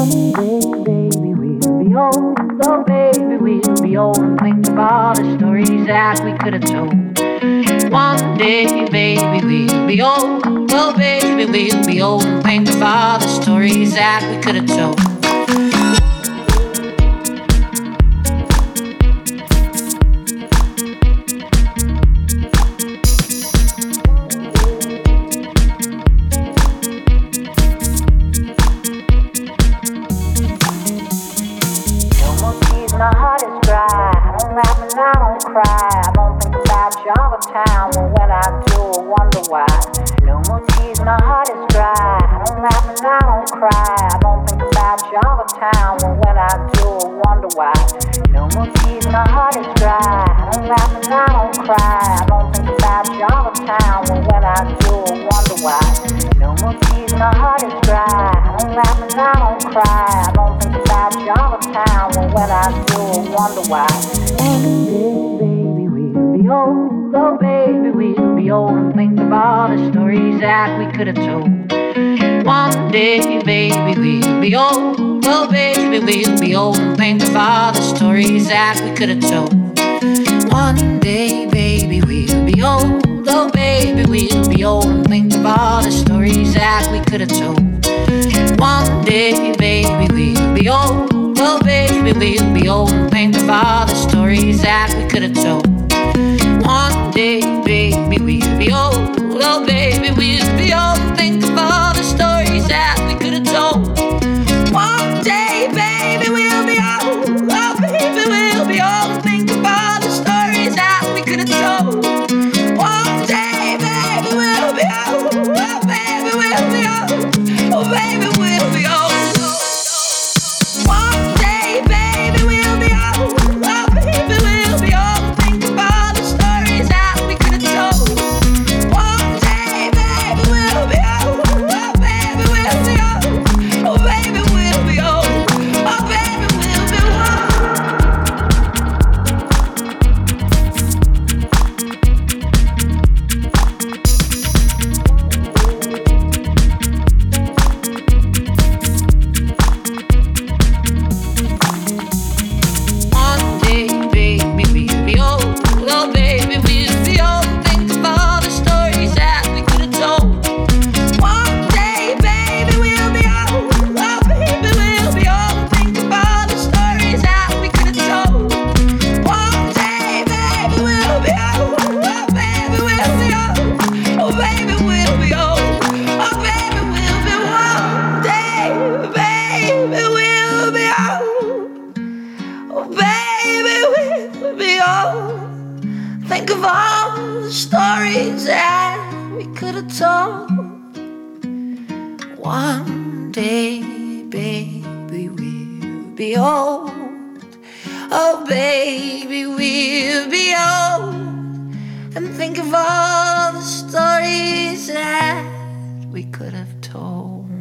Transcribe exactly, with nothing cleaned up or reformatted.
baby, we'll be old. Oh, baby, we'll be old and think of all the stories that we could have told. One day, baby, we'll be old. Oh, baby, we'll be old and think of all the stories that we could have told. My heart is dry, I don't laugh and I don't cry. I don't think about you all the time, but when I do, I wonder why. No more tears, my heart is dry, I don't laugh and I don't cry. I don't think about you all the time, but when I do, I wonder why. No more tears, my heart is dry, I don't laugh and I don't cry. I don't think about you all the time, but when I do, I wonder why. No more tears, my heart is dry, I don't laugh and I don't cry. I don't think about you all the time, but when I do, I wonder why. Baby, we'll be old. Oh, baby, we'll be old and think of all the stories that we could have told. One day, baby, we'll be old. Oh, baby, we'll be old and think of all the stories that we could have told. One day, baby, we'll be old. Oh, baby, we'll be old and think of all the stories that we could have told. One day, baby, we'll be old. Oh, baby, we'll be old and think of all the stories that we could have told. One day, baby, we'll be old. Oh, baby, we'll be old and think of all the stories that we could have told. One day, baby, we'll be old. Oh, baby, we'll be old and think of all the stories that we could have told. One day, baby, we'll be old. Oh, baby, we'll be old. Oh, baby, we'll be old. One day, baby, we'll be old. Oh, baby, we'll be old. Think of all the stories that we could have told. One day, baby, we'll be old. Oh, baby, we'll be old. Oh, baby, we'll be old. Oh, baby, we'll be One day, baby, we'll be old. Oh, baby, we'll be old. Think of all the stories that we could have told. One day, baby, we'll be old. Oh, baby, we'll be old. Think of all the stories that we could have told. One day, baby, we'll be old. Oh, baby, we'll be old. Oh, baby, we'll be old. Oh, baby, we'll be one day, baby, we'll be old. Oh, baby, we'll be old. Think of all the stories that we could have told. One day, baby, we'll be old. Oh, baby, we'll be old. And think of all the stories that we could have told.